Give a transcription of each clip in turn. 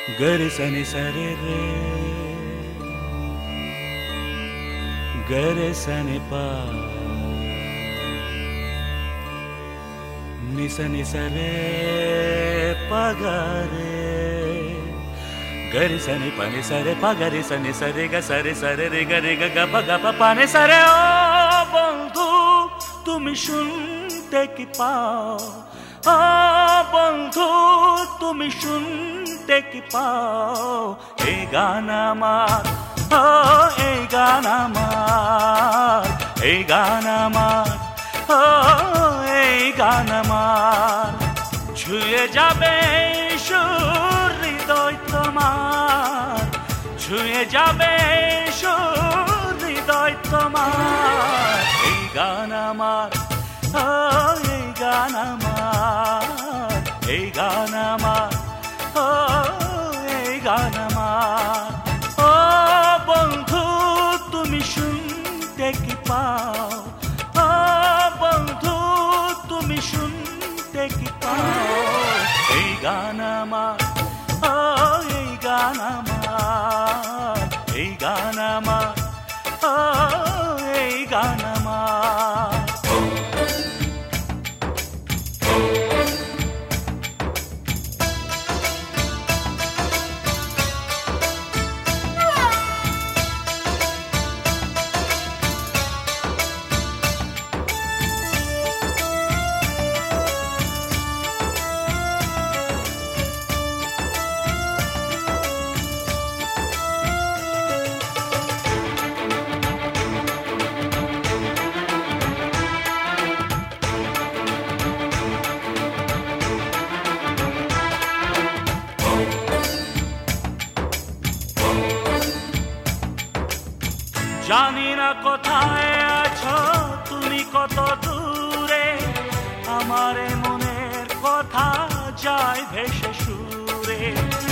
गरे सनि सरे रे गरे सनि पा नि सरे पा गा रे गरे सनि पा गरे सनि सरे गा सरे रे गा गा पा गा पा नि सरे ओ बंधु तुमी शुनते कि पाओ ओ बंधु तुमी शुनते कि पाओ ए गाना मार ओ ए गाना मार ए गाना मार ओ ए गाना मार छुए जाबे সুর হৃদয় তোমার ছুঁয়ে যাবে সুর হৃদয় তোমার এই গান আমার এই গান আমার এই গান আমার এই গান আমার ও বন্ধু তুমি শুনতে কি পাও ও বন্ধু তুমি শুনতে কি পাও এই গান আমার এই গান আমার এই গান আমার এই গান আমার জানি না কোথায় আছো তুমি কত দূরে আমার মনের কথা যায় ভেসে সুরে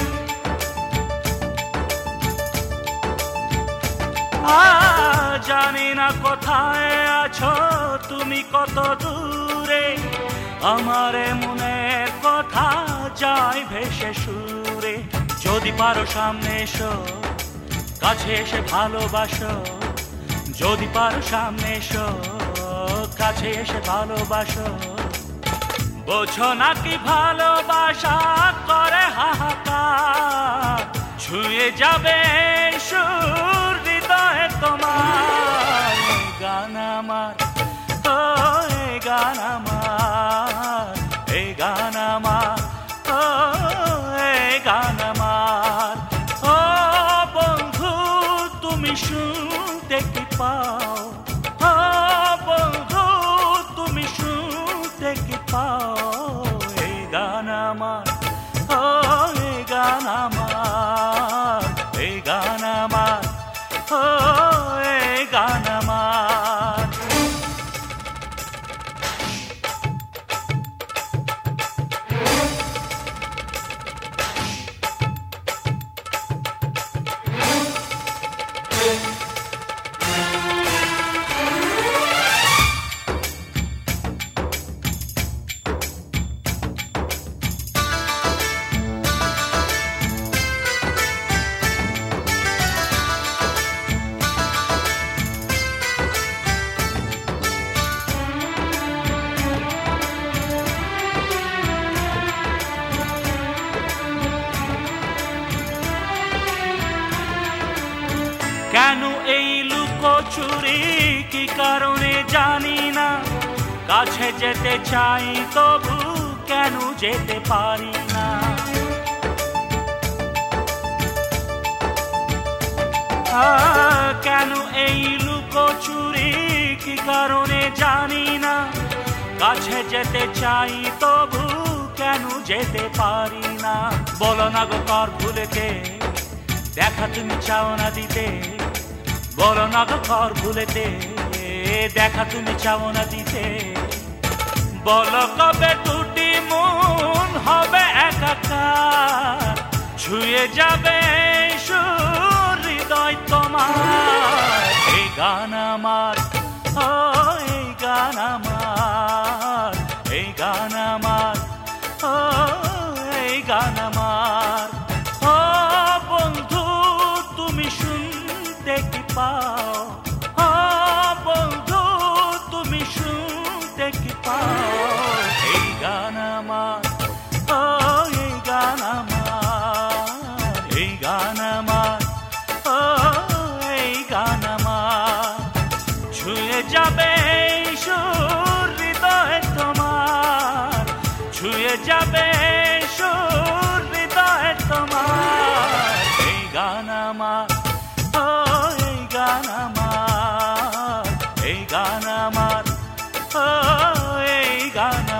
জানি না কোথায় আছো তুমি কত দূরে আমার মনের কথা যায় ভেসে সুরে যদি পারো সামনে এসো কাছে এসে ভালোবাসো যদি পারো সামনে এসো কাছে এসে ভালোবাসো বোঝো নাকি ভালোবাসা করে হাহাকার ছুঁয়ে যাবে সুর হৃদয়ে তোমার এই গান আমার এই গান আমার এই গান আমার এই গান আমার ও বন্ধু তুমি শুনতে কি পাও ও বন্ধু তুমি শুনতে কি পাও এই গান আমার এই গান আমার এই গান আমার এই গান আমার কেন এই লুকোচুরি কি কারণে জানি না কাছে যেতে চাই তবু কেন যেতে পারি না কেন এই লুকোচুরি কি কারণে জানি না কাছে যেতে চাই তবু কেন যেতে পারি না বলো না গো কর ভুলেতে দেখা তুমি চাও না দিতে বলো না গো ঘর ভুলেতে দেখা তুমি চাও না দিতে বলো কবে দুটি মন হবে একাকার ছুঁয়ে যাবে সুর হৃদয় তোমার এই গান আমার এই গান আমার এই গান আমার এই গান আমার যাবে সুর হৃদয়ে তোমার। এই গান আমার, ও এই গান আমার, এই গান আমার, ও এই গান